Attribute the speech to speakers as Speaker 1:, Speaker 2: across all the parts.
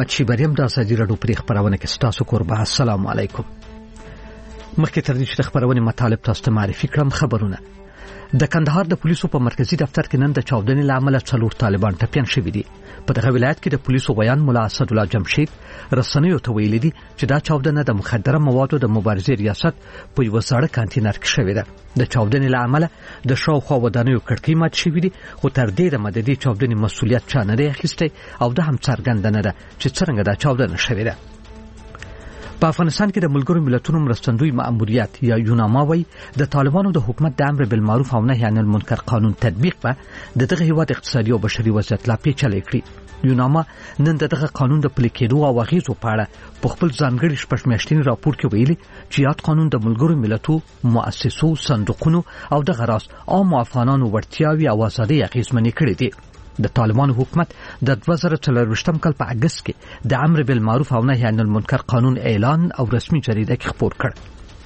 Speaker 1: محمد شیبریم د ازادي رادیو پر خبرونه کې ستاسو قربان. السلام علیکم. مخکې تر دې چې خبرونه مطالب تاسو ته معرفي کړم، خبرونه د کندهار د پولیسو په مرکزی دفتر کې نن د چاودنې لامل 4 طالبان ټپيان شوي دي. په دغه ولایت کې د پولیسو بیان ملا اسد الله جمشید رسنیو ته ویلي دي چې دا چاودنه د مخدره موادو د مبارزې ریاست په یو سړک کانتینر کې شوې ده. د چاودنې لامل د شاوخوا ودانیو کړکۍ مات شوې دي، خو تر دې د مددي چاودنې مسؤلیت چا نه دی اخیستی او د هم څرګند نه ده چې څنګه دا چاودنه شوې ده. په افغانستان کې د ملګرو ملتونو مرستندوی مأموریت یا یوناما وایي د طالبانو د حکومت د امر بالمعروف او نهي عن المنکر قانون تطبیق به دغه هیواد اقتصادي او بشري وضعیت لا پیچلی کړي. یوناما نن دغه قانون د پلي کېدو او اغیزو په اړه په خپل ځانګړي شپږمیاشتني راپور کې ویلي چې یاد قانون د ملګرو ملتونو مؤسسو صندوقونو او د غراس عام افغانانو وړتیاوي او ازادي اغیزمنې کړې دي. د طالبانو حکومت د 2024 کال په اگست کې د امر بالمعروف او نهي عن المنکر قانون اعلان او رسمي جریده کې خپور کړ.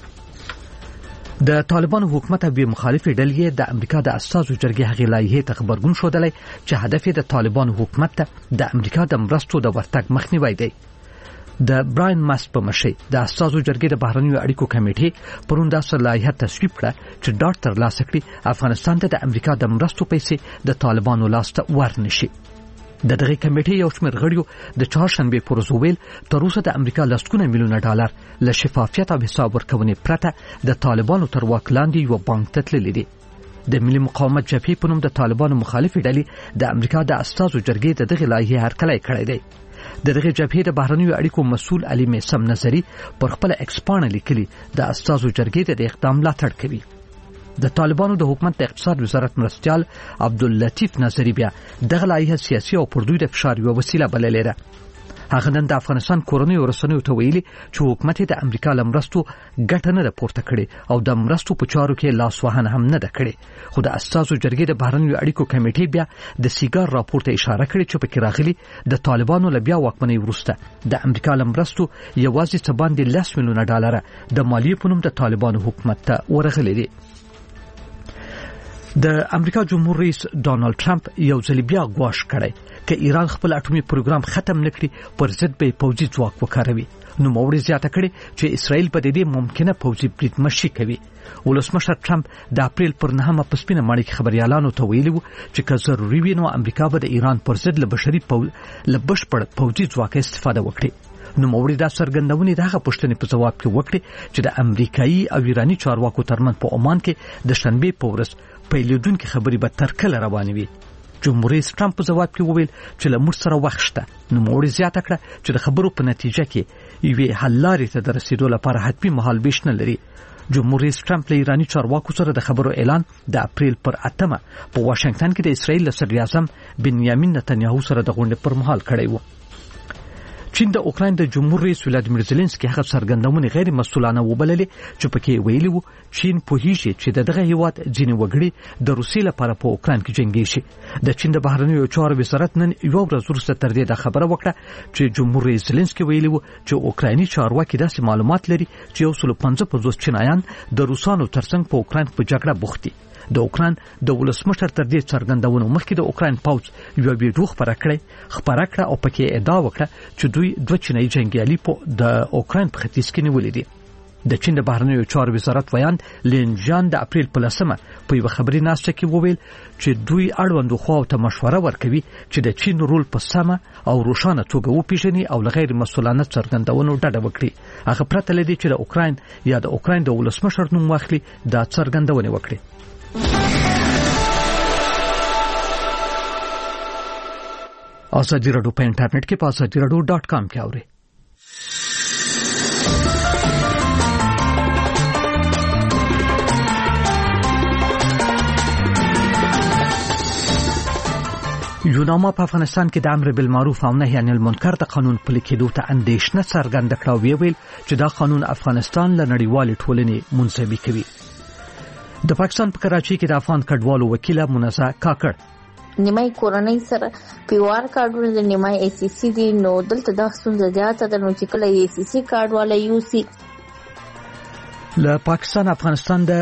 Speaker 1: د طالبانو حکومت به مخالفي ډلې د امریکا د اساسو جرګې هغې لایحې ته خبرګون شودلې چې هدف د طالبانو حکومت ته د امریکا د مرستو د ورتګ مخنیوي دی. د براین ماسک په مشرۍ د اساسو جرګې د بهرنیو اړیکو کمیټې پرون د لایحه تصویب کړه چې ډاټ تر لاسه کړي افغانستان ته د امریکا د مرستو پیسې د طالبانو لاسته ورنشي. د دغه کمیټې یو شمېر غړیو د چهارشنبه پر ورځ ویل تر اوسه د امریکا لسګونه میلیونه ډالر له شفافیت او حساب ورکونې پرته د طالبانو تر واک لاندې یو بانک ته تللي دي. د ملي مقاومت جبهې په نوم د طالبانو مخالفې ډلې د امریکا د اساسو جرګې د دغه لایحې هرکلی کړی دی. دغه جبهې د بهرنیو اړیکو مسؤل علي میسم نظری پر خپل ایکس پاڼه لیکلي د اساسو جرګې د اقدام ملاتړ کوي. د طالبانو د حکومت د اقتصاد وزارت مرستیال عبداللطیف نظری بیا دغه لایحه سیاسي او پر دوی د فشار یوه وسیله بللې ده. هغه نن د افغانستان کورنیو رسنیو ته ویلي چې حکومت د امریکا له مرستو ګټه نه ده پورته کړې او د مرستو په چارو کې لاسوهنه هم نه ده کړې. خو د اساسو جرګې د بهرنیو اړیکو کمیټې بیا د سیګار راپور ته اشاره کړې چې پکې راغلي د طالبانو له بیا واکمنۍ وروسته د امریکا له مرستو یوازې څه باندې 10 میلیونه ډالر د مالیې په نوم د طالبانو حکومت ته ورغلي دي. د امریکا جمهور رئیس ډانلډ ټرمپ یو ځل بیا غواړي کړي چې ایران خپل اټومي پروګرام ختم نکړي پر ضد به پوځي ځواک وکاروي. نو موري زیاته کړي چې اسرائیل په دې ممکنه پوځي برید مشي کوي. ولسمشر ټرمپ د اپریل پر 9 په سپینه ماڼۍ کې خبريالانو ته ویلي وو چې که ضروري وي نو امریکا به د ایران پر ضد له بشپړ پوځي ځواک استفاده وکړي. نو موري دا څرګندونې دغه پوښتنې په جواب کې وکړي چې د امریکایي او ایرانی چارواکو ترمن په عمان کې د شنبه په ورځ پیلېدونکې خبرې به تر کله روانې وي. جمهور رئیس ټرمپ په جواب کې وویل چې له موږ سره وخت شته. نو موري زیاته کړه چې د خبرو په نتیجه کې یوې حل لارې ته د رسیدو لپاره حتمي مهالبیش نه لري. جمهور رئیس ټرمپ له ایرانی چارواکو سره د خبرو اعلان د اپریل پر 8 په واشنگټن کې د اسرائیل صدر اعظم بنیامین نتنیاهو سره د غونډې پر مهال کړی و. چین د اوکراین د جمهور رئیس ولادیمیر زيلنسکي هغه څرګندونې غیر مسؤلانه وبللې چې پکې ویلي وو چین پوهیږي چې دغه هیواد ځینې وګړي د روسیې لپاره په اوکراین کې جنگي شي. د چین د بهرنیو چارو وزارت نن یو ورځ وروسته تر دې د خبره وکړه چې جمهور رئیس زيلنسکي ویلي وو چې اوکرایني چارواکي داسې معلومات لري چې 155 چینایان د روسانو ترڅنګ په اوکراین په جګړه بوخت دي. د اوکراین د ولسمشر تر دې څرګندونو مخکې د اوکراین پوځ یو ویډیو خبره کړه او پکې ادعا وکړه چې دوی 2 چینایي جنگیالي په د اوکراین په ختیځ کې نیولې دي. د چین د بهرنیو چارو وزارت ویان لینجان د اپریل په 10 په یو خبري ناشته کې وویل چې دوی اړوندو خواو ته مشوره ورکوي چې د چین رول په سمه او روښانه توګه وپیژني او غیر مسؤلانه څرګندونو ډډه وکړي. هغه پرته لدی چې د اوکراین یا د اوکراین د ولسمشر نوم واخلي دا څرګندونه وکړي. ازادي رادیو په انټرنیټ کې په azadiradio.com کې اورئ. یوناما په افغانستان کې د امر بالمعروف او نهي عن المنکر د قانون پلي کېدو ته اندېښنه څرګنده کړه او ویل چې دا قانون افغانستان له نړیوالې ټولنې منزوي کوي. د پاکستان په کراچۍ کې د افغان کډوالو وکیله منزه کاکړ
Speaker 2: نیمای کورنۍ سره پیوار کارډونه د نیمای ای سی سی دی نو دلته د ستونزې زیاته د نو چې کله ای سی سی کارډ والا یو سی
Speaker 1: له پاکستان افغانستان د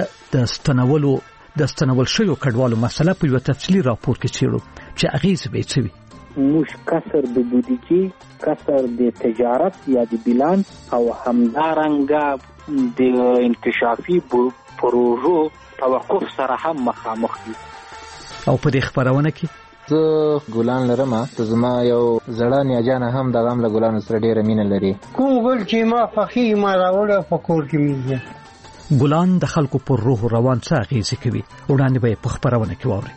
Speaker 1: ستنول شویو کډوالو مسله په یو تفصیلي راپور کې چیرو چې اغیز به چوي.
Speaker 3: موږ کسر د بودیجې، کسر د تجارت یا د بیلانس او همدارنګه د انکشافي پروژو توقف سره هم مخامخ دي.
Speaker 1: او په دې خبرونه کې
Speaker 4: زه ګلان لرم، زما یو زړه نیاجانه هم د غم له ګلانو سره ډیره مینه لري.
Speaker 5: کوم ګل چې ما خوښي ما راوړل په کور کې مینه.
Speaker 1: ګلان د خلکو پر روح روان څه اغیزه کوي، وړاندې به په خبرونه کې واوري.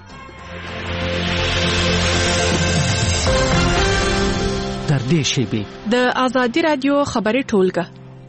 Speaker 1: تر دې شیبې
Speaker 6: د آزادي رادیو خبري ټولګه.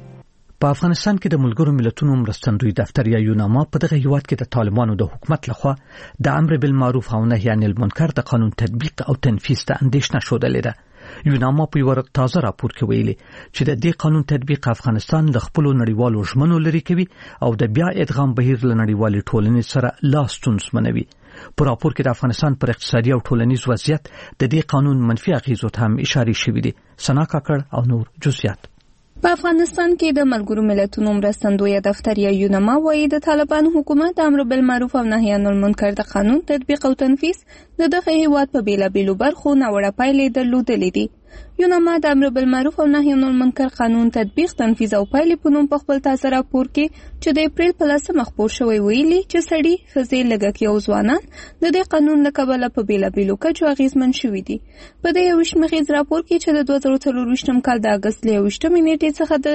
Speaker 1: په افغانستان کې د ملګرو ملتونو مرستندوی دفتر یا یوناما په دغه هیواد کې د طالبانو د حکومت لخوا د امر بالمعروف او نهي عن المنکر د قانون تطبیق او تنفیذ ته اندېښنه ښودلې ده. یوناما په یو تازه راپور کې ویلي چې د دې قانون تطبیق افغانستان د خپل نړیوالو ژمنو لري کوي او د بیا ادغام بهیر له نړیوالې ټولنې سره لاس ستونزمنوي. په راپور کې د افغانستان پر اقتصادي او ټولنیز وضعیت د دې قانون منفي اغیزو ته هم اشاره شوې دي. سنا کاکړ او نور جزئیات.
Speaker 7: په افغانستان کې د ملګرو ملتونو مرستندوی دفتر یا یوناما وايي د طالبانو حکومت د امر بالمعروف او نهي عن المنکر د قانون تطبیق او تنفیذ د دغه هیواد په بیلابیلو برخو ناوړه پایلې درلودلې دي. یوناما د امر بالمعروف او نهي عن المنکر قانون تطبیق، تنفیذ او پایلې په نوم په خپل تازه راپور کې چې د اپریل په 10 خپور شوی ویلي چې سړي، ښځې، لږکي او ځوانان د دې قانون له کبله په بیلابیلو کچو اغیزمن شوي دي. په دې 21 راپور کې چې د 2024 کال د اگست له 21 نیټې څخه د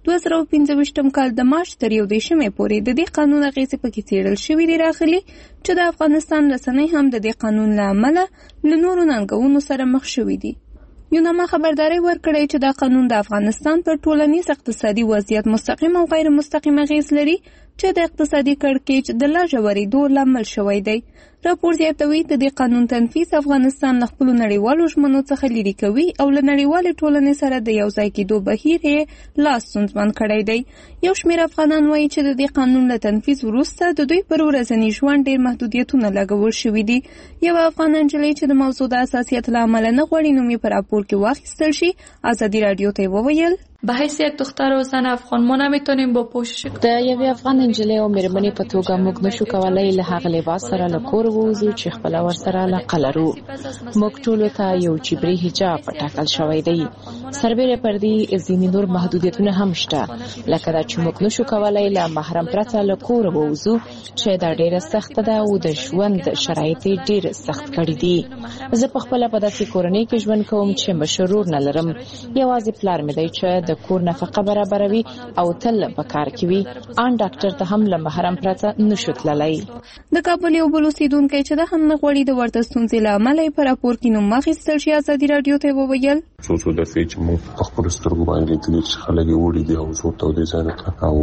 Speaker 7: 2025 کال د مارچ تر 11 پورې د دې قانون اغیزې پکې څیړل شوې دي راغلي چې د افغانستان رسنۍ هم د دې قانون له امله له نورو ننګونو سره مخ شوي دي. یوناما خبرداري ورکړې چې دا قانون د افغانستان پر ټولنیز اقتصادي وضعیت مستقیم او غیر مستقیم اغیز لري چې د اقتصادي کړکېچ د لا ژورېدو لامل شوی دی. راپور زیاتوي د دې قانون تنفیذ افغانستان له خپلو نړیوالو ژمنو څخه لرې کوي او له نړیوالې ټولنې سره د یو ځای کېدو بهیر یې لاس ستونزمن کړی دی. یو شمېر افغانان وایي چې د دې قانون له تنفیذ وروسته د دوی پر ورځني ژوند ډېر محدودیتونه لګول شوي دي. یو افغان نجلۍ چې د موضوع د حساسیت له امله نه غواړي نوم یې په راپور کې واخیستل شي، ازادي رادیو ته وویل
Speaker 6: به حیثیت دختر و زن افغان ما نمیتونیم با پوشش
Speaker 8: د یوې افغان نجلۍ او مېرمنې په توګه موږ نشو کولای له هغه لباس سره له کور ووځو چې خپل ورسره علاقه لرو. موږ ټولو ته یو جبري حجاب ټاکل شوی دی. سربېره پر دې ځینې نور محدودیتونه هم شته، لکه دا چې موږ نشو کولای له محرم پرته له کور ووځو چې دا ډېره سخته ده او د ژوند شرایط ډېر سخت کړي دي. زه په خپله په داسې کورنۍ کې ژوند کوم چې مشرور نه لرم. یوازې پلار مې دی چې د کور نفقه برابروي او تل په کار کې وي. ان ډاکټر ته هم له محرم پرته نشو تللی.
Speaker 7: د کابل یو بل اوسیدونکی چې د هم نه غواړي د ورته ستونزې له امله په راپور کې نوم واخیستل شي، ازادي رادیو ته وویل
Speaker 9: څو دفعې چې موږ په خپلو سترګو باندې لیدلي چې خلک یې وړي دي او څو تودې ځایونو ته او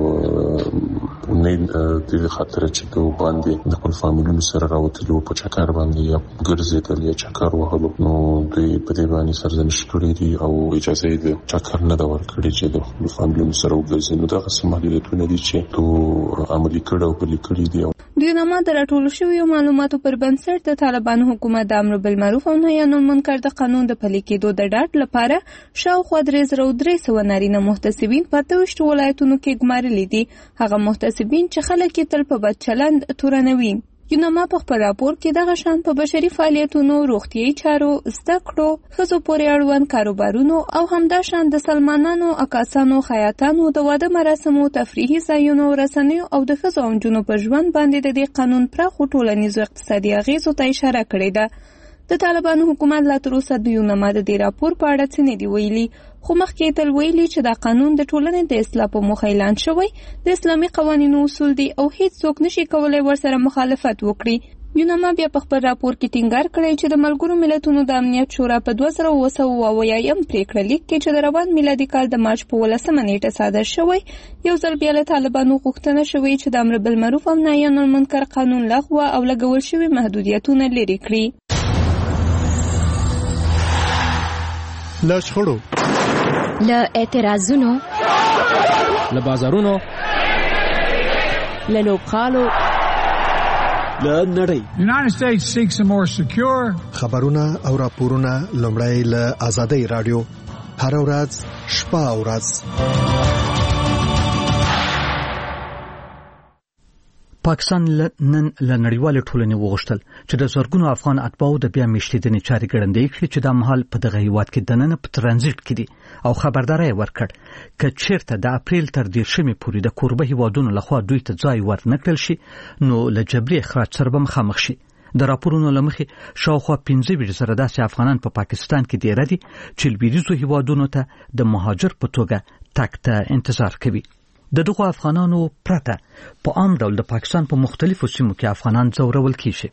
Speaker 9: نه دې خاطر چې دوی باندې د خپل فامیلونو سره راوتلي وو، په چکر باندې یا ګرځېدل یا چکر وهلو، نو دوی په دې باندې سرزنش کړي دي او اجازه یې د چکر نه ده ورکړې چې د خپل فامیلونو سره وګرځي. نو دغه څه محدودیتونه دي چې دوی عملي کړي او پلي کړي دي.
Speaker 7: د یوناما د راټولو شویو معلوماتو پر بنسټ د طالبانو حکومت د امر بالمعروف او نهي عن المنکر د قانون د پلي کېدو د ډاډ لپاره شاوخوا 3300 نارینه محتسبین په 28 ولایتونو کې ګمارلي دي. هغه محتسبین چې خلک یې تل په بد چلند تورنوي. یوناما په خپل راپور کې دغه شان په بشري فعالیتونو، روغتیايي چارو، زده کړو، ښځو پورې اړوند کاروبارونو او همدا شان د سلمانانو، عکاسانو، خیاطانو، د واده مراسمو، تفریحي ځایونو، رسنیو او د ښځو او نجونو په ژوند باندې د دې قانون پراخو ټولنیزو اقتصادي اغیزو ته اشاره کړې ده. د طالبانو حکومت لا تر اوسه د یوناما د دې راپور په اړه څه نه دی ویلي، خو مخکې تل ویلي چې دا قانون د ټولنې د اصلاح په موخه اعلان شوی، د اسلامي قوانینو اصول دي او هیڅ څوک نشي کولای ورسره مخالفت وکړي. یوناما بیا په خپل راپور کې ټینګار کړی چې د ملګرو ملتونو د امنیت شورا په 2008 پریکړه لیک کې چې د روان میلادي کال د مارچ په 18 نیټه صادر شوی، یو ځل بیا له طالبانو غوښتنه شوې چې د امر بالمعروف او نهي عن المنکر قانون لغوه او لګول شوي محدودیتونه لرې کړي.
Speaker 10: له شخړو،
Speaker 11: له اعتراضونو،
Speaker 12: له بازارونو،
Speaker 11: له لوبغالو،
Speaker 10: له نړۍ.
Speaker 13: United States seeks a more secure.
Speaker 10: خبرونه او راپورونه لومړی له آزادۍ رادیو هر ورځ شپه او ورځ.
Speaker 1: پاکستان نن له نړیوال ټولنې وغوښتل چې د زرګونو افغان اتباعو د بیا میشتېدنې چارې ګړندۍ کړي چې د مهال په دغه هیواد کې دننه په ترانزیت کې دي او خبرداري ورکړ چې چیرته د اپریل تر 10 پورې د کوربه هیوادونو لخوا دوی ته ځای ورنکړل شي نو له جبري اخراج سره به مخامخ شي. د راپورونو لمخې شاوخوا 15 زره داسې افغانان په پاکستان کې دیره دي چې لویدیځو هیوادونو ته د مهاجر په توګه تګ ته انتظار کوي. د دغو افغانانو پرته په عام ډول د پاکستان په مختلفو سیمو کې افغانان ځورول کیږي.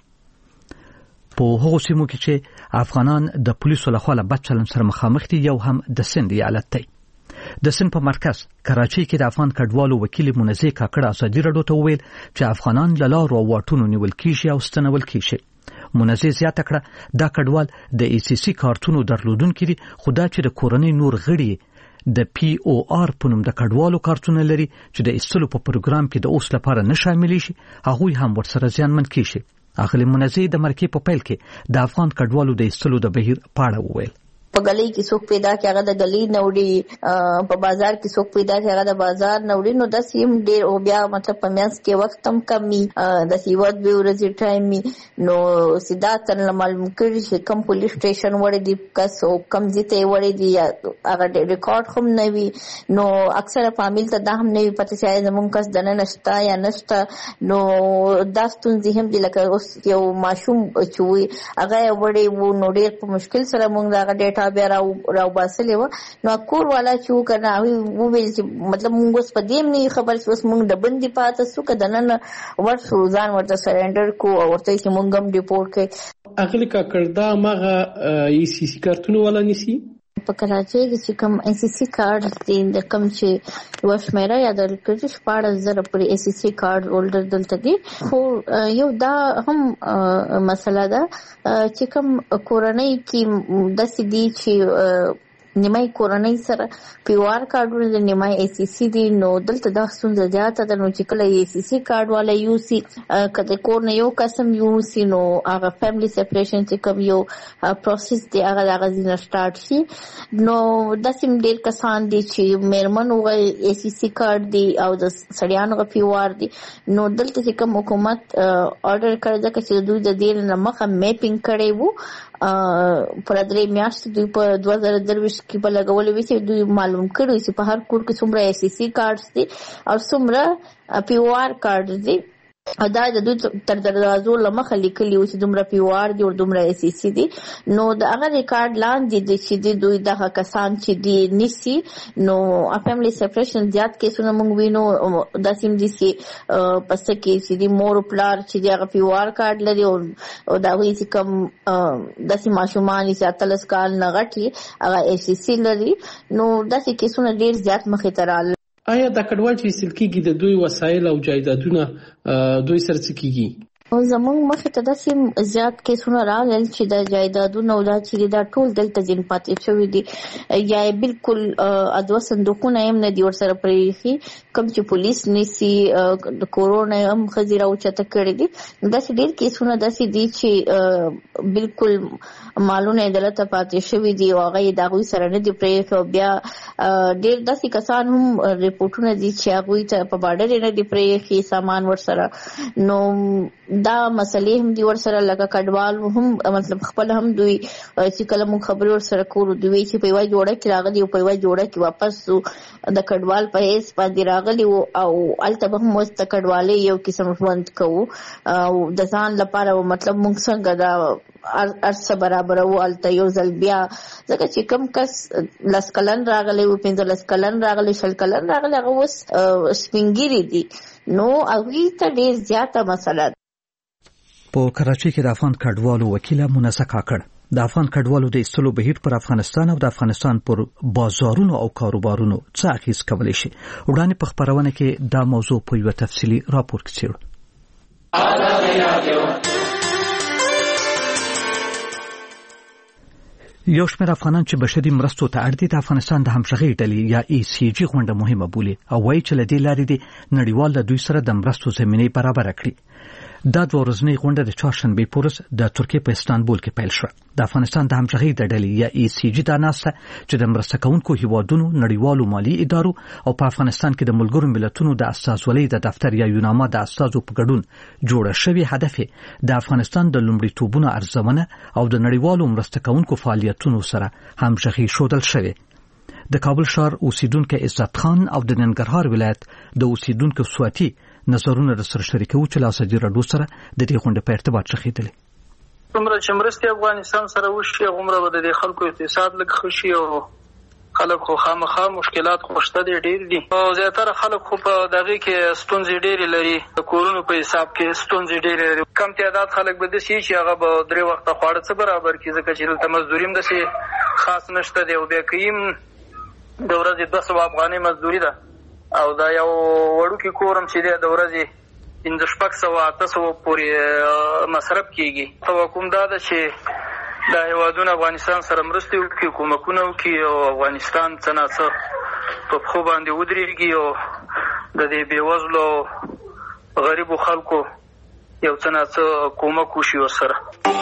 Speaker 1: په هغو سیمو کې چې افغانان د پولیسو لخوا له بد چلند سره مخامخ دي یو هم د سند ایالت دی. د سند په مرکز کراچۍ کې د افغان کډوالو وکیل منزه کاکړ ازادي راډیو ته وویل چې افغانان له لارو او واټونو نیول کیږي او ستنول کیږي. منزه زیاته کړه دا کډوال د ای سی سی کارتونو درلودونکي دي خو دا چې د کورنۍ نور غړي د پی او آر په نوم د کډوالو کارتونه لري چې د ایستلو په پروګرام کې د اوس لپاره نه شامل شي هغوی هم ورسره زیانمن کیږي. اغلی منزه د مرکې په پیل کې د افغان کډوالو د ایستلو د بهیر پاړه وویل.
Speaker 2: په گلی کې څوک پیدا کې هغه د گلی نوړي په بازار کې څوک پیدا کې هغه د بازار نوړي نو د سیم ډیر او بیا مطلب په میاس کې وخت هم کمی د سیواد به ورځي ټایم نو سیدا تر معلوم کړي چې کم پولیس سټیشن وړي دي کس او کم ځته وړي دي هغه ریکارډ هم نه وي نو اکثره فامیل ته دا هم نه وي پته چې زمونږ کس دنه نشتا یا نشتا نو دا ستونزې هم دي لکه اوس یو ماشوم چوي هغه وړي وو نو ډیر په مشکل سره مونږ دا ډیټا بیا راو باسلې و نو کور والا چې کنه او ویل چې مطلب موږ اوس په دې نه خبر چې اوس موږ د بندي پاتې سو که د نن ورته ځان ورته سرندر کو او ورته چې موږ هم ریپورت کړي.
Speaker 14: اغلی کا کړدا مغه ای سی سی کارتونو ولا نسی
Speaker 2: په کراچۍ کې چې کوم ای سی سی کارت دي د کوم چې وشمیره یا د کړي 14,000 پر ای سی سی کارت هولډر دلته دي خو یو دا هم مسله ده چې کوم کورنۍ کې د سدي چې نیمای کورنۍ سره پیوار کارډونه د نیمای ای سی سی دي نو دلته د ستونزه زیاته ده نو چې کله ای سی سی کارت والا یو سی کله کور نه یو قسم یو سی نو هغه فیملی سپریشن چې کوم یو پروسس دی هغه غزنه سٹارټ شي نو د سیم ډیر کسان دي چې میرمن وای ای سی سی کارت دی او د سړیانو غ پیوار دي نو دلته چې کوم حکومت آرډر کړی دا چې دوی د دې نه مخه میپینګ کړي وو پر درې میاشتې دوی په 2023 کې په لګولې وي چې دوی معلوم کړي چې په هر کور کې څومره ای سی سی کارت دي او څومره پی او آر کارت دي او دا د دوی تر دروازو لمخه لیکلي و چې دومره پی او آر دي او دومره ای سی سی دي نو د هغه ریکارډ لاندې دي چې دوی دغه کسان چې دي نسی نو فیملی سپریشن زیات کیسونه موږ وینو د سیم دي چې پس کې چې دي مور پلار چې دغه پی او آر کارت لري او دا وی چې کوم د سیم ماشومان چې اتلس کال نه غټي هغه ای سی سی لري نو د سې کیسونه ډیر زیات مخې ته راغلي.
Speaker 14: آیا د کډوال چې ایستل کېږي د دوی وسایل او جایدادونه دوی سره څه کېږي؟
Speaker 2: زموږ مخې ته داسې زیات کیسونه راغلل چې د جایدادونو او دا چې دا ټول دلته ځین پاتې شوي دي یا بالکل ادوه صندوقونه هم نه دي ورسره پرېښي کوم چې پولیس نیسي د کورونا هم ښځې راوچته کړي دي داسې ډېر کیسونه داسې دي چې بالکل مالونه یې دلته پاتې شوي دي او هغه یې د هغوی سره نه دي پرېښي او بیا ډېر داسې کسان هم ریپورټونه دي چې هغوی ته په باډر یې نه دي پرېښي سامان ورسره نو دا مسلې هم دي ورسره لکه کډوال هم مطلب خپل هم دوی چې کله موږ خبرې ورسره کوو دوی چې په یوه جوړه کې راغلي او په یوه جوړه کې واپس د کډوال په حیث باندې راغلي او هلته به هم اوس د کډوالۍ یو قسم ژوند کوو او د ځان لپاره مطلب موږ څنګه دا ارڅه برابرو هلته یو ځل بیا ځکه چې کوم کس 10 کلن راغلی و 15 کلن راغلی 20 کلن راغلی هغه اوس سپینګیري دي نو هغوی ته ډېر زیاته مسله ده.
Speaker 1: په کراچۍ کې د افغان کډوالو وکیله منزه کاکړ د افغان کډوالو د ایستلو بهیر پر افغانستان او د افغانستان پر بازارونو او کاروبارونو څه اغیز کولی شي وړاندې په خپرونه کې دا موضوع په یو تفصیلي راپور کې څېړو. یو شمېر افغانان چې بشري مرستو ته اړ دي د افغانستان د همغږۍ ډلې یا ای سی جی غونډه مهمه بولي او وایي چې له دې لارې د نړیوال د دوی سره د مرستو زمینې برابره کړي. دا د ورځنی غونډه د چهارشنبه پورس د ترکیه په استانبول کې پیل شوه. د افغانستان د همغږۍ د ډلې یا ECG د ناسته چې د مرسته کوونکو هیوادونو نړیوالو مالی ادارو او په افغانستان کې د ملګرو ملتونو د استازولۍ د دفتر یا یوناما د استازو په ګډون جوړه شوې هدف د افغانستان د لومړیتوبونو ارزونه او د نړیوالو مرسته کوونکو فعالیتونو سره همغږي شودل شوې. د کابل ښار اوسیدونکو عزت خان او د ننګرهار ولایت د اوسیدونکو سواتي نظرونه سره شریکو چې له ازادي راډیو سره د دې غونډې په ارتباط شخیدل.
Speaker 15: څومره چې مرستې افغانستان سره وشي عمره به د خلکو اقتصاد لږ خشي او خلک خو خامخا مشکلات خوشته دي ډېر دي او زیاتره خلک خو په دغه کې ستونزې ډېرې لري. د کورونو په حساب کې ستونزې ډېرې لري. کم تعداد خلک به دسي چې هغه به 3 وخته خواړه څه برابر کړي ځکه چې دلته مزدوري هم دسي خاص نشته دی او بیا کیم د ورځې 200 افغانۍ مزدوري ده او دا یو وړوکی کورم چې د ورځې 1500 پورې مصرف کیږي. توقع دا ده چې د هیوادونو افغانستان سره مرستې وکړي کومکونه وکړي او افغانستان څه نه څه په خو باندې ودرېږي او د دې بېوزلو غریبو خلکو یو څه نه څه کومک وشي ورسره.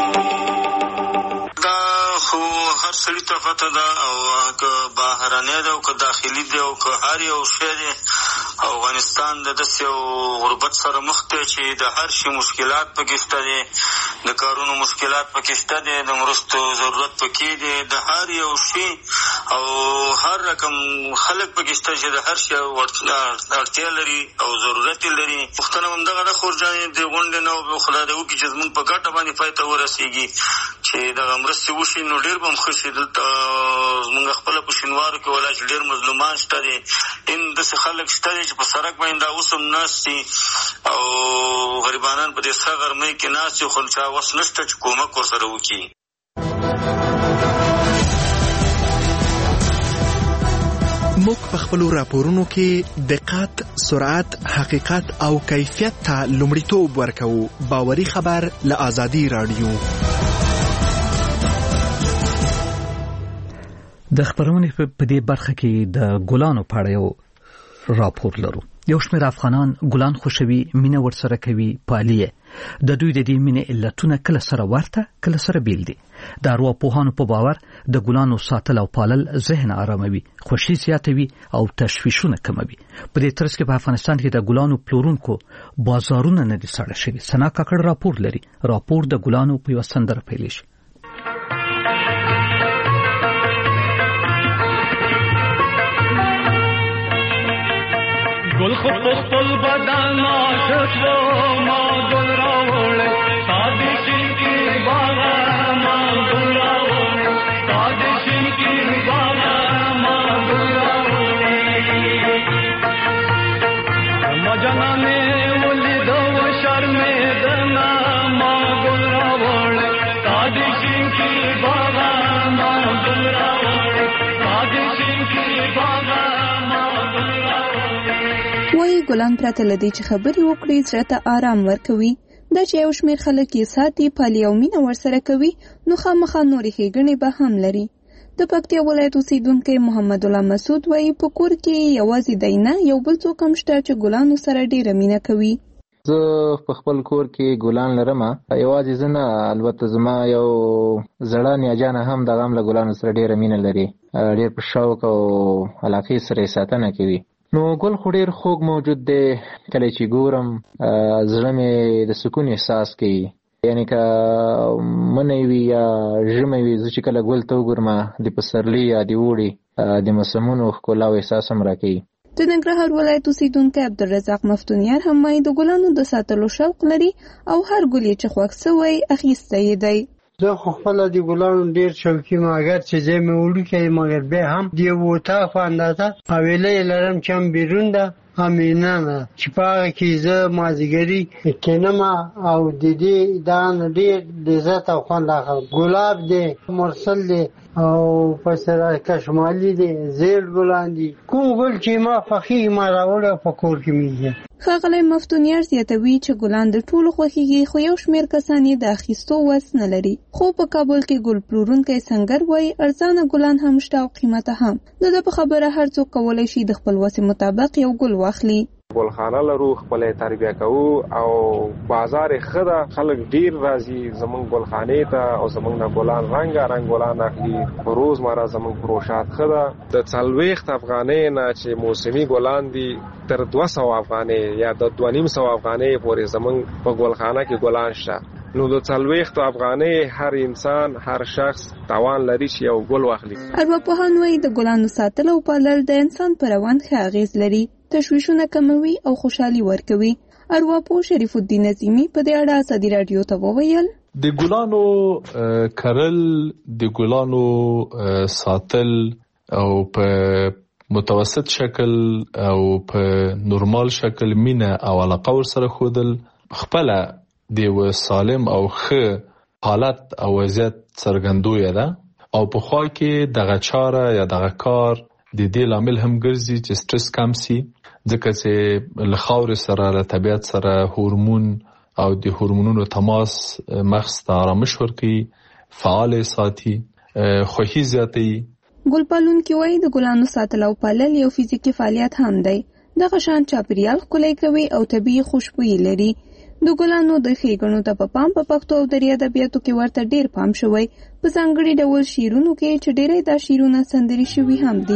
Speaker 16: دا خو هر سړي ته پته ده او که بهرنی ده او که داخلي ده او که هر یو شی دی افغانستان د داسې یو غربت سره مخ دی چې د هر شي مشکلات پکې شته دی، د کارونو مشکلات پکې شته دی، د مرستو ضرورت پکې دی، د هر یو شي او هر رقم خلک پکې شته چې د هر شي اړتیا لري او ضرورت لري. پوښتنه همدغه ده خورجانې د غونډې نه او خدای دې وکړي چې زموږ په ګټه باندې پای ته ورسېږي چې دغه مرستې وشي نو ډېر به هم ښه شي. دلته زموږ خپله په شینوارو کې ولا چې ډېر مظلومان شته دي، داسې خلک شته دي چې په سړک باندې دا اوس هم ناست دي او غریبانان په دې سره غرمۍ کې ناست دي خو چا وس نشته چې کومک ورسره وکړي.
Speaker 10: موږ په خپلو راپورونو کې دقت، سرعت، حقیقت او کیفیت ته لومړیتوب ورکوو. باوري خبر له ازادي راډیو.
Speaker 1: د خبرونې په دې برخه کې د ګلانو په اړه یو راپور لرو. یو شمېر افغانان ګلان خوښوي، مینه ورسره کوي، پالي. د دوی د دې مینې علتونه کله سره ورته کله سره بیل دي. د ارواپوهانو په باور د ګلانو ساتل او پالل ذهن آراموي، خوښي زیاتوي او تشویشونه کموي. په دې ترڅ کې په افغانستان کې د ګلانو پلورونکو بازارونه نه دي ساړه شوي. سنا کاکړ راپور لري. راپور د ګلانو په یو سندره پیل شي.
Speaker 17: گل خود خپل بدن عاشق و ما گل راوړ ساده شین کی باغ ما گل راوړ ساده شین کی باغ ما گل راوړ ما جنانه ولید و شرمې دنا ما گل راوړ ساده شین کی باغ ما گل راوړ ساده شین کی باغ ما گل
Speaker 7: وایي ګلان پرته له دې چې خبرې وکړي زړه ته آرام ورکوي. دا چې یو شمېر خلک یې ساتي، پالي او مینه ورسره کوي نو خامخا نورې ښېګڼې به هم لري. د پکتیا ولایت اوسیدونکی محمد الله مسعود وایي په کور کې یوازې دی نه یو بل څوک هم شته چې ګلانو سره ډېره مینه کوي.
Speaker 4: زه په خپل کور کې ګلان لرم، یوازې زه نه، البته زما یو زړه نیاجانه هم دغه هم له ګلانو سره ډېره مینه لري، ډېر په شوق او علاقې سره یې ساتنه کوي. نو ګل خو ډېر خوږ موجود دی، کله چې ګورم زړه مې د سکون احساس کوي. یعنې که منی وي یا ژمی وي، زه چې کله ګل ته وګورم د پسرلي یا د اوړي د موسمونو ښکلا او احساس هم راکوي.
Speaker 7: د ننګرهار ولایت اوسیدونکی عبدالرزاق مفتونیار هم وایي د ګلانو د ساتلو شوق لري او هر ګل یې چې خوښ سوی اخیستی یې دی.
Speaker 5: زه خو خپله د ګلانو ډېر شوقي یم، اگر چې ځای مې وړوکی مګر بیا هم د یو اطاق په اندازه حویله یې لرم چې هم بیرون ده هم نه ده چې په هغه کې زه مازدیګري کینم او د دې دا نه ډېر لذت او خوند اخلم. ګلاب دی، مرسل دی او پس کشمالي دی، زیړ ګلان دي. کوم ګل چې ما خوښېږي ما راوړی او په کور کې مې دی.
Speaker 7: ښاغلی مفتونیار زیاتوي چې ګلان د ټولو خوښېږي خو یو شمېر کسان یې د اخیستو وس نه لري. خو په کابل کې ګل پلورونکی سنګر وایي ارزانه ګلان هم شته او قیمته هم. د ده په خبره هر څوک کولی شي د خپل وس مطابق یو ګل واخلي.
Speaker 18: ګلخانه لرو، خپل تربیه کوو او بازار خدا خلک ډیر راځي زمونږ ګلخانه ته او زمونږ نه ګلان رنگ ګلان اخلي. روز مارا زمونږ پروشات خدا د 40 افغانۍ نه چې موسمي ګلان دي تر 200 افغانۍ یا د 2.5 افغانۍ پورې زمونږ په ګلخانه کې ګلان شته. نو د 40 افغانۍ هر انسان هر شخص توان لري چې یو ګل واخلي.
Speaker 7: ارواپوهان وایي د ګلانو ساتل او پالل د انسان پر روان ښه اغېز لري، تشویشونه کموي او خوشحالي ورکوي. ارواپوه شریف الدین نظیمی په دې اړه ازادي رادیو ته وویل
Speaker 19: د ګلانو کرل، د ګلانو ساتل او په متوسط شکل او په نورمال شکل مینه او علاقه ورسره خودل خپل د یو سالم او ښه حالت او وضعیت څرګندوي ده او په خوا کې دغه چاره یا دغه کار د دې لامل هم ګرځي چې سټرس کم سي، ځکه چې له خاورې سره له طبیعت سره هورمون او د هورمونونو تماس مغز ته آرامش ورکوي، فعال ساتي، خوښي زیاتوي.
Speaker 7: ګل پالونکي وایي د ګلانو ساتل او پالل یو فزیکي فعالیت هم دی. دغه شان چاپیریال ښکلی کوي او طبیعي خوشبويي لري. د ګلانو د ښېګڼو ته په پام په پښتو او دري ادبیاتو کې ورته ډیر پام شوی، په ځانګړي ډول شعرونو کې چې ډیری دا شعرونه سندري شوي هم دي.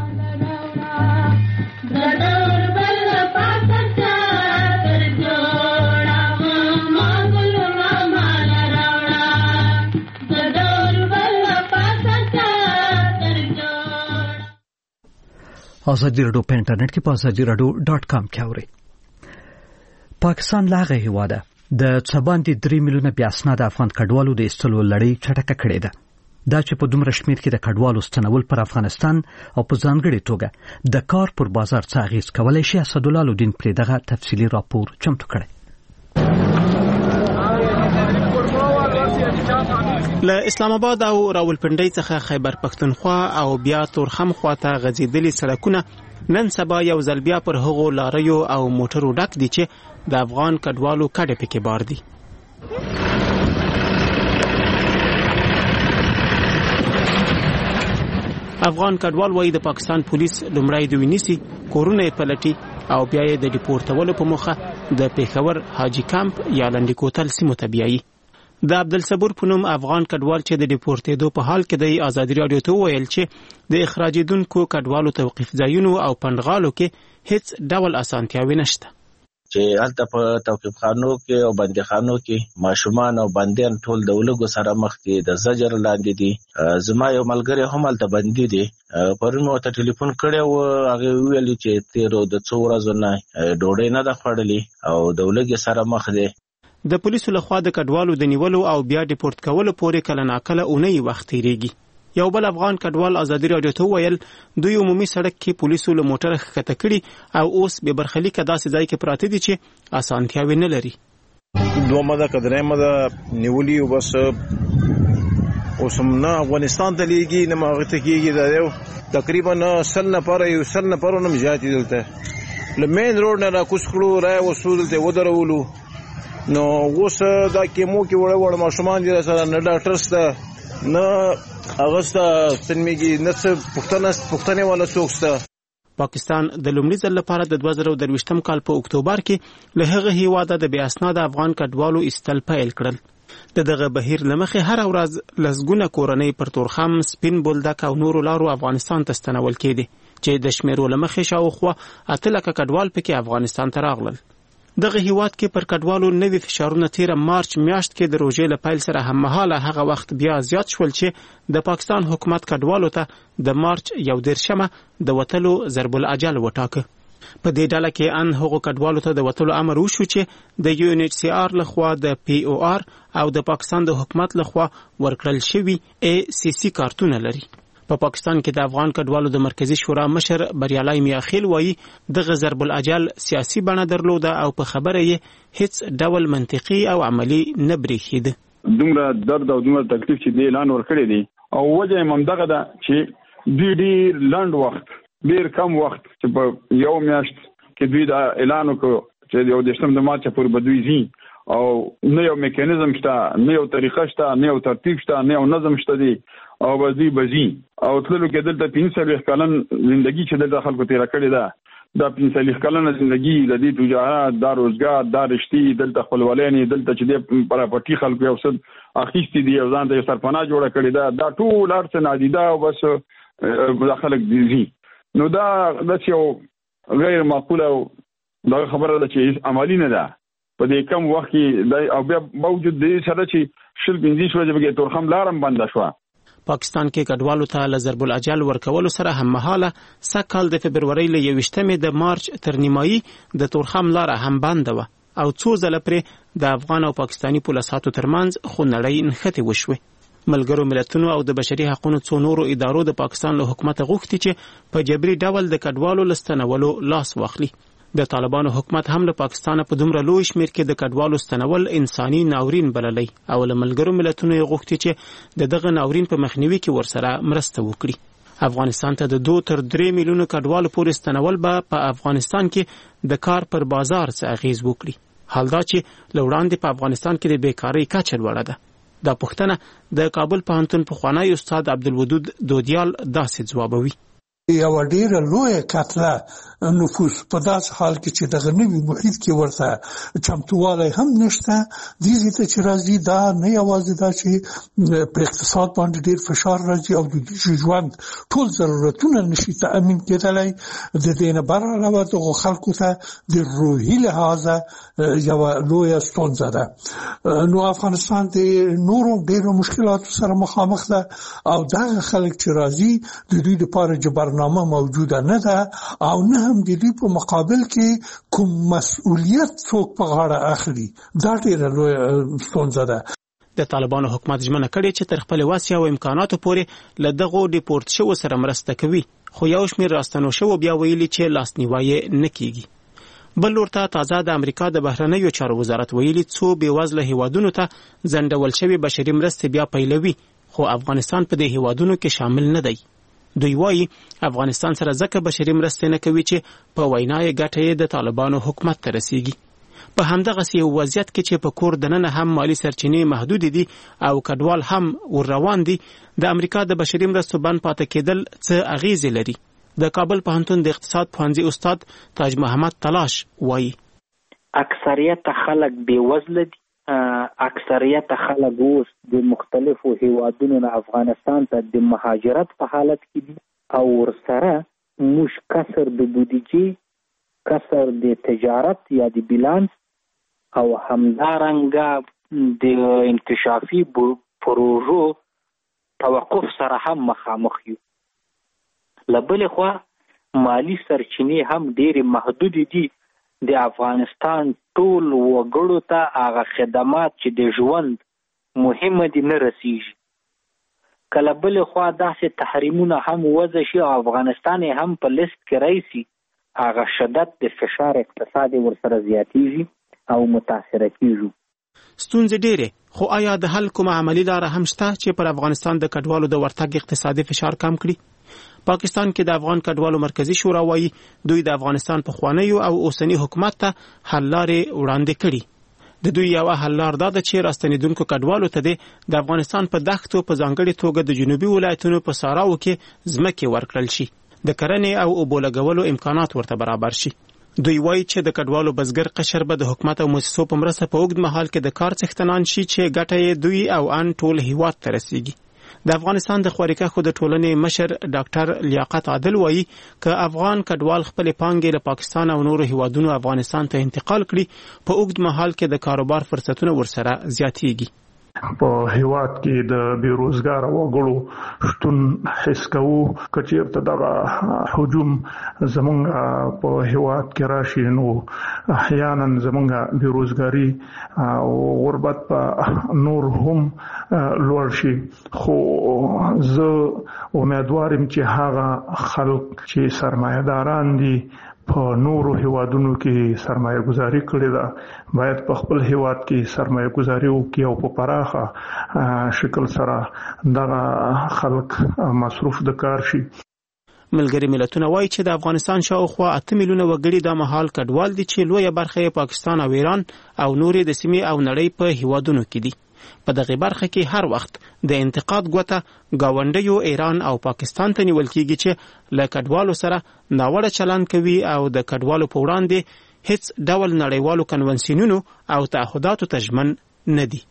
Speaker 1: ازادي رادیو په انټرنیټ کې په azadiradio.com کې اورئ. پاکستان لاغه هیواده د څباندې 3 میلیونه بیا اسناد افغان کډوالو د استلو لړۍ چټکه کړې ده. دا چې په دومره شمیر کې د کډوالو ستنول پر افغانستان او په ځانګړي توګه د کار پر بازار څه اغیز کولای شي، اسدالله الدین پرې دغه تفصیلی راپور چمتو کړی.
Speaker 20: له اسلام آباد او راولپنډۍ څخه خیبر پښتونخوا او بیا تورخم خواته غځېدلي سړکونه نن سبا یو ځل بیا پر هغو لاریو او موټرو ډک دي چې د افغان کډوالو کډې پکې بار دي. افغان کډوال وایي د پاکستان پولیس لومړی دوی نیسي، کورونه یې پلټي او بیا یې د ډیپورټولو په موخه د پیښور حاجی کمپ یا لنډي کوتل سیمو ته بیایي. د عبدالصبور په نوم افغان کډوال چې د ډیپورټېدو په حال کې د ازادي رادیو ته وویل چې د اخراجېدونکو کډوالو توقیف ځایونو او پنډغالو کې هیڅ ډول اسانتیاوې نشته.
Speaker 21: چې هلته په توقیف خانو کې او بندیخانو کې ماشومان او بندیان ټول د ولګو سره مخ دي، د زجر لاندې دي. زما یو ملګری هم هلته بندي دي، پرون مو ته ټلیفون کړی و، هغه ویل چې تیرو د څو ورځو نه ډوډۍ نه ده خوړلې او د ولګي سره مخ دي.
Speaker 20: د پولیسو لخوا د کډوالو د نیولو او بیا ډیپورټ کولو پورې کله ناکله اونۍ وخت تیریږي. یو بل افغان کډوال ازادي رادیو ته وویل دوی عمومي سړک کې پولیسو له موټره ښکته کړي او اوس بې برخلیکه داسې ځای کې پراته دي چې اسانتیاوې نه لري.
Speaker 22: دومره ده که درېیمه ده نیولي او بس اوس هم نه افغانستان ته لیږي نه هغې ته کېږي. دا یو تقریبا 100 نفره یو 100 نفرو نه هم زیات دي. دلته له مین روډ نه راکوز کړو، رایه وسو دلته ودرولو. نو اوس دا کیمو کې وړه وړه ماشومان دي سره، نه ډاکټر شته نه هغه شته سنمیږي، نه څه پوښتنې والا څوک شته.
Speaker 20: پاکستان د لومړي ځل لپاره د 2023 کال په اکتوبر کې له هغه هیواده د بې اسناده افغان کډوالو ایستل پیل کړل. د دغه بهیر له مخې هره ورځ لسګونه کورنۍ پر تورخم، سپین بولدک او نورو لارو افغانستان ته ستنول کېدې چې د شمیرو له مخې شاوخوا 8 لکه کډوال پکې افغانستان ته راغلل. دغه هیواد کې پر کډوالو نوي فشارونه تیر مارچ میاشت کې د روژې له پیل سره هممهاله هغه وخت بیا زیات شول چې د پاکستان حکومت کډوالو ته د مارچ 1 د وتلو ضرب الاجل وټاکه. په دې ډله کې ان هغو کډوالو ته د وتلو امر وشو چې د UNHCR لخوا د POR او د پاکستان د حکومت لخوا ورکړل شوي ACC کارتونه لري. په پاکستان کې د افغان کډوالو د مرکزی شورا مشر بریالای میاخیل وایي دغه ضرب الاجل سیاسي بڼه درلوده او په خبره یې هیڅ ډول منطقي او عملی نه بریښید.
Speaker 23: دومره درد او دومره تکلیف چې د اعلان ورکړی دی او وجه یې همدغه ده چې ډیر لنډ وخت، ډیر کم وخت چې په یو میاشت کې دوی دا اعلان وکړو چې یو 10 مارچ پورې به دوی ځي او نه یو میکانیزم شته، نه یو طریقه شته، نه یو ترتیب شته، نه یو نظم شته دی او بزی او تللو کې دلته 340 کلن زندگی چې دلته خلکو تیر کړی ده دا 45 کلنه ژوندۍ د دې تجارت دا روزګار دا رشتي دلته خپلولانې دلته چې د پراپرټي خلکو یو څه اخیستي دي او ځان ته سرپناه جوړه کړې دا ټول ارڅ نادیده او بس د خلک دي نو دا د یو غیر معقوله دا خبره ده چې عملی نه ده په دې کم وخت کې او بیا موجود دي سره چې شل 15 ورځې به تورخم لارم بند شو.
Speaker 20: پاکستان کې کډوالو ته له ضرب الاجل ورکولو سره هم مهاله سکهال د فبرवरी له 21 د مارچ تر نیمایي د تورخم لار هم بند و او څو ځله پرې د افغان او پاکستانی پولیساتو ترمنځ خونړۍ نښتې وشوي. ملګرو ملتونو او د بشري حقوقو څو نورو ادارو د پاکستان له حکومت غوښتي چې په جبري ډول د کډوالو لستنولو لاس واخلي. د طالبانو حکومت هم له پاکستان په دومره لوی شمیر کې د کډوالو ستنول انساني ناورین بللی او له ملګرو ملتونو غوښتي چې دغه ناورین په مخنیوي کې ورسره مرسته وکړي. افغانستان ته د 2 تر 3 میلیونو کډوالو پورې ستنول به په افغانستان کې د کار پر بازار څه اغیز وکړي. حال دا چې لوړاندې په افغانستان کې د بیکاری کچه لوړه ده. دا پوښتنه د کابل پوهنتون پخوانی استاد عبدالودود دودیال داسې ځوابوي.
Speaker 3: یو ډیره لوی کتله نفوس په داسې حال کې چې دغه نوي محیط کې ورته چمتووالی هم نشته دې ته چې راځي دا نه یوازې دا چې په اقتصاد باندې ډیر فشار راځي او د ژوند ټول ضرورتونه نشي تأمین کېدلی د دې نه بر علاوه دغه خلکو ته د روحي لحاظه یو لویه ستونزه ده. نو افغانستان د نورو ډیرو مشکلاتو سره مخامخ ده او دغه خلک چې راځي د دوی لپاره جبر نامه موجوده نه ده او نه هم د دې په مقابل کې کوم مسؤلیت څوک په غاړه اخلي. دا ډیره لویه ستونزه ده.
Speaker 20: د طالبانو حکومت ژمنه کړې چې تر خپل وسع او امکاناتو پورې له دغه ډیپورت شو سره مرسته کوي خو یو شمېر راستنو شو بیا ویلي چې لاسنیوي نه کیږي. بل ورته تازه د امریکا د بهرنیو چارو وزارت ویلي څو بیوزله هیوادونو ته ځنډول شوی بشري مرستې بیا پیلوي خو افغانستان په دې هیوادونو کې شامل نه دی. دوی وایي افغانستان سره ځکه بشري مرستې نه کوي چې په وینا یې ګټه یې د طالبانو حکومت ته رسیږي. په همدغه یو وضعیت کې چې په کور دننه هم مالی سرچینې محدود دي او کډوال هم ور روان دي د امریکا د بشري مرستو بند پاتې کېدل څه اغیزې لري. د کابل پوهنتون د اقتصاد پوهنځي استاد تاج محمد تلاش وایي
Speaker 6: اکثریت خلک بیوزله دي. اکثریت خلک اوس د مختلفو هیوادونو نه افغانستان ته د مهاجرت په حالت کې دي او ورسره موږ کسر د بودیجې کسر د تجارت یا د بیلانس او همدارنګه د انکشافي پروژو توقف سره هم مخامخ یو. لبل خو مالی سرچینې هم ډېر محدود دي. د افغانستان ټول وګړو ته هغه خدمات چې د ژوند مهمه دي نه رسیږي. کله بل خو داسې تحریمونه هم وضع شي او افغانستان هم په لیست کې راشي هغه شدت د فشار اقتصادي ورسره زیاتیږي او متاثر کیږي.
Speaker 20: ستونزې ډېرې خو آیا د حل کومه عملی لاره هم شته چې پر افغانستان د کډوالو د ورتګ اقتصادي فشار کم کړي؟ پاکستان کې د افغان کډوالو مرکزی شورا وایي دوی د افغانستان په خوانیو او اوسنی حکومت ته حل لارې وړاندې کړي. د دوی یو حل لار دا ده چې راستنیدونکو کډوالو ته د افغانستان په دښتو په ځانګړي توګه د جنوبي ولایتونو په صحراو کې ځمکې ورکړل شي د کرنې او اوبو لګولو امکانات ورته برابر شي. دوی وایي چې د کډوالو بزګر قشر به د حکومت او مؤسسو په مرسته په اوږد مهال کې د کار څښتنان شي چې ګټه یې دوی او ان ټول هیواد ته رسیږي. د افغانستان د خوارکه د ټولنې مشر ډاکټر لیاقت عادل وایي ک افغان کډوال خپل پانګې له پاکستان او نورو هیوادونو افغانستان ته انتقال کړي په اوږد مهال کې د کاروبار فرصتونه ورسره زیاتېږي.
Speaker 8: په هیواد کې د بیروزګار وګړو شتون حس کوو کچیرته دغه هجوم زمونږ په هیواد کې راشي نو احیانا زمونږ بیروزګاری او غربت په نور هم لوړ شي. خو زه امیدوارم چې هغه خلک چې سرمایه‌داران دي په نورو هیوادونو کې سرمایه گذاری کړې ده باید په خپل هیواد کې سرمایه گذاری وکړي او په پراخه شکل سره دغه خلک مصروف د کار شي.
Speaker 20: ملګري ملتونه وایي چې د افغانستان شاوخوا 8 میلیونه وګړي د مهال کډوال دي چې لویه برخه پاکستان او ایران او نورې د سیمې او نړۍ په هیوادونو کې دي. په دغه برخه کې هر وخت د انتقاد ګوته گاونډیو ایران او پاکستان ته نیول کیږي چې له کډوالو سره ناوړه چلند کوي او د کډوالو په وړاندې هیڅ ډول نړیوالو کنونسیونونو او تعهداتو ته ژمن نه دي.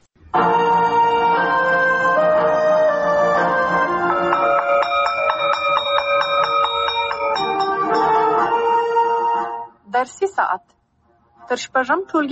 Speaker 9: درسي ساعت تر شپږم ټولګي